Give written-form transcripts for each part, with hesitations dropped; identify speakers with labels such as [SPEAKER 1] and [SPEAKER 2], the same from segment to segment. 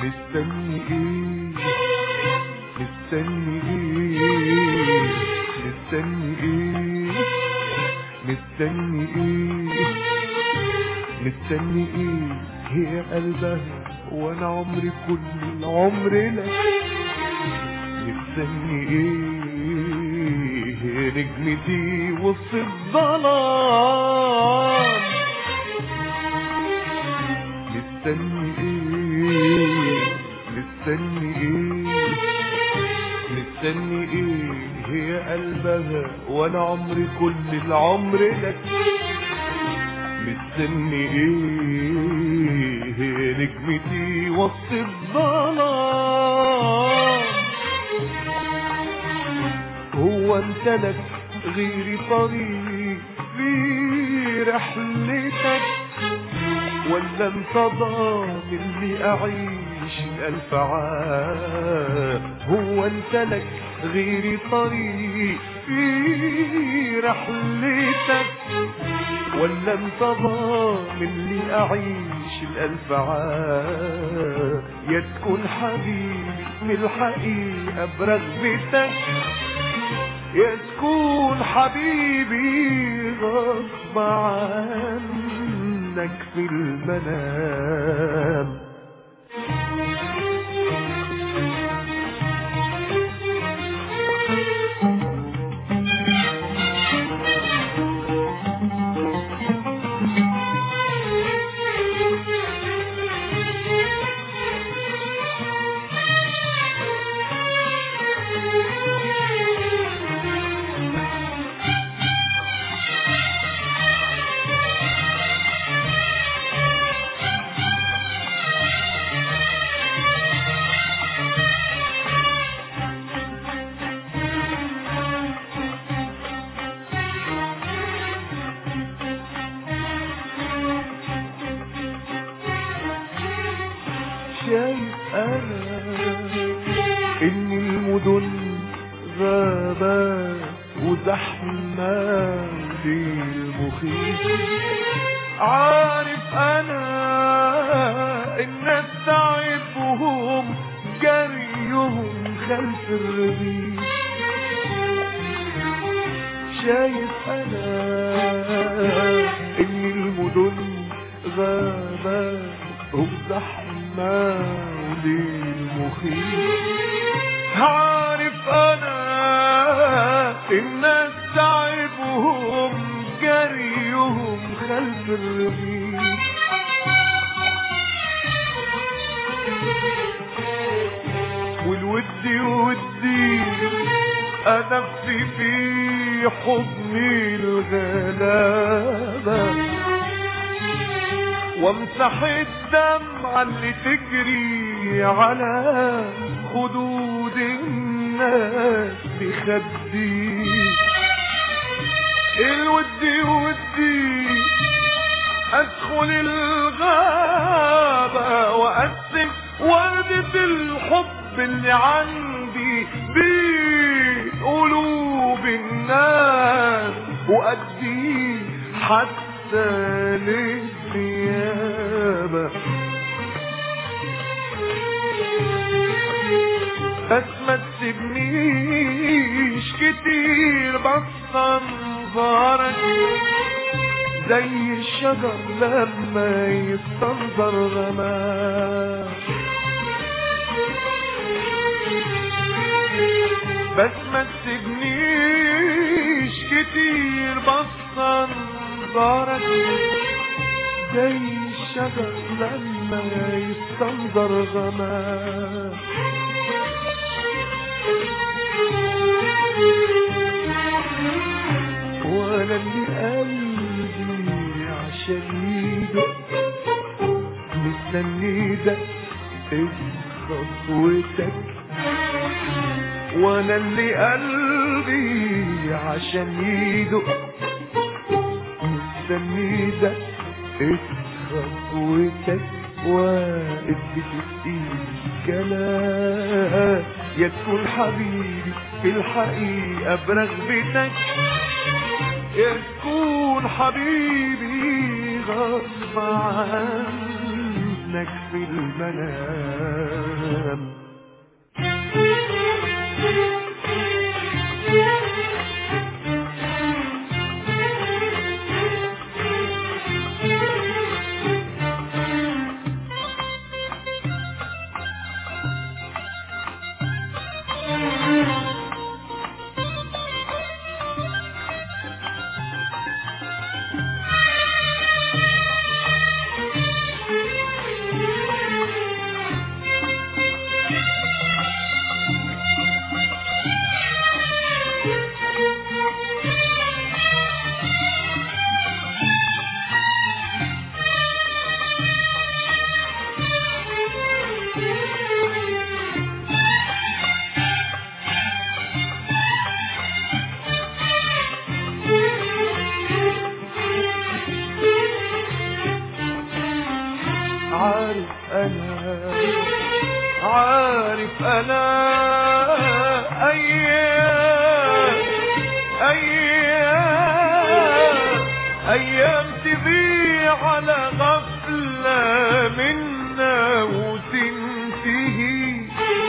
[SPEAKER 1] مستني ايه مستني ايه مستني ايه مستني ايه مستني ايه هي قلبها وانا عمري كل العمر لك مستني ايه نجمتي وسط الظلام مستني ايه مستني ايه مستني ايه هي قلبها وانا عمري كل العمر لك مستني ايه نجمتي وسط الظلام هو انت لك غيري طريق في رحلتك ولا انت ضامن لي اعيش الالف عام هو انت لك غيري طريق في رحلتك ولا انت ضامن لي اعيش الالف عام يا تكون حبيبي من الحقيقة برغبتك يا تكون حبيبي غصب عنك في المنام شايف انا ان المدن غابات وزحمة بالمخيف عارف انا الناس تعبهم جريهم خلف الرغيف شايف انا ان المدن غابات وزحمة وللمخيف عارف انا الناس تعبهم جريهم خلف الرغيف والود ودي انفسي في حضني الغلابة وامسح الدمعة اللي تجري على خدود الناس بخدي الود ودي ادخل الغابة واقسم وردة الحب اللي عندي بين قلوب الناس وادي حتى للثيابة بس ما تسيبنيش كتير بس انظرك زي الشجر لما يستنظر غمام بس ما تسيبنيش كتير بس انظرك زي الشجر لما يستنظر غمام وانا اللي قلبي عشان يدق مستني دقة خطوتك وانا اللي قلبي عشان يدق مستني دقة خطوتك واقف بتسقيني كلام يا تكون حبيبي في الحقيقة برغبتك يا تكون حبيبي غصب عنك في المنام عارف أنا أيام تضيع على غفلة منا وتنتهي.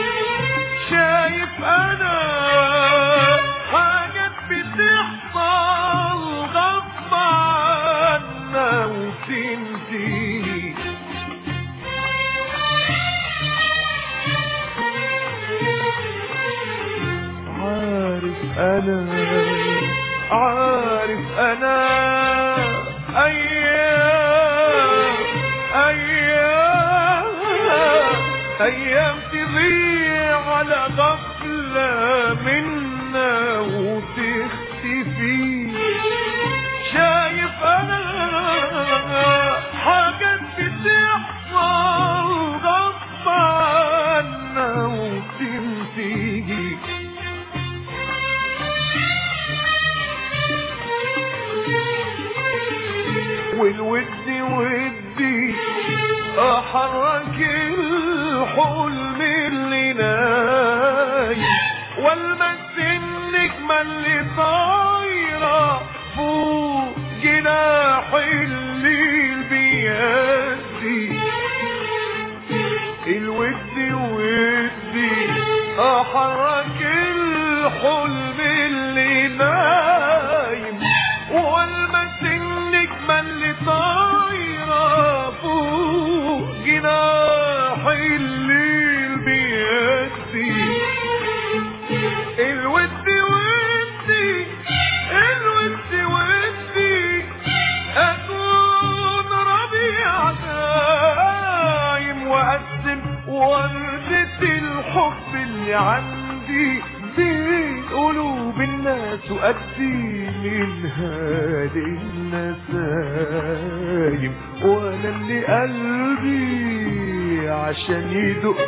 [SPEAKER 1] شايف أنا حاجات بتحصل غصب عنا وتنتهي. عارف أنا أيام تضيع على غفلة منا وتختفي. شايف أنا حاجات بتحصل غصب عنا وتنتهي. والودي ودي احرك الحلم اللي نايم، والمس النجمة اللي طايرة فوق جناح الليل بيدي. الودي ودي احرك الحلم اللي نايم، والمس النجمة اللي طايرة فوق جناح الليل بيدي. الودي ودي أكون ربيع نايم، وأقسم وردة الحب اللي عندي بين قلوب الناس، وأدي منها للنسايم. وانا اللي قلبي عشان يدق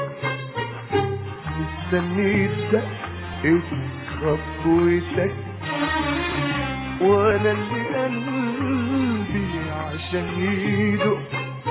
[SPEAKER 1] مستني دقة خطوتك. وانا اللي قلبي عشان يدق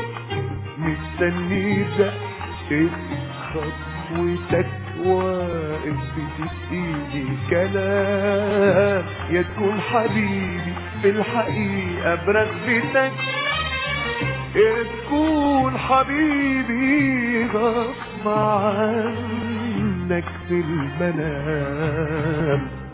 [SPEAKER 1] مستني دقة خطوتك. واقف بتسقيني كلام يا تكون حبيبي في الحقيقة برغبتك، يا تكون حبيبي غصب عنك في المنام.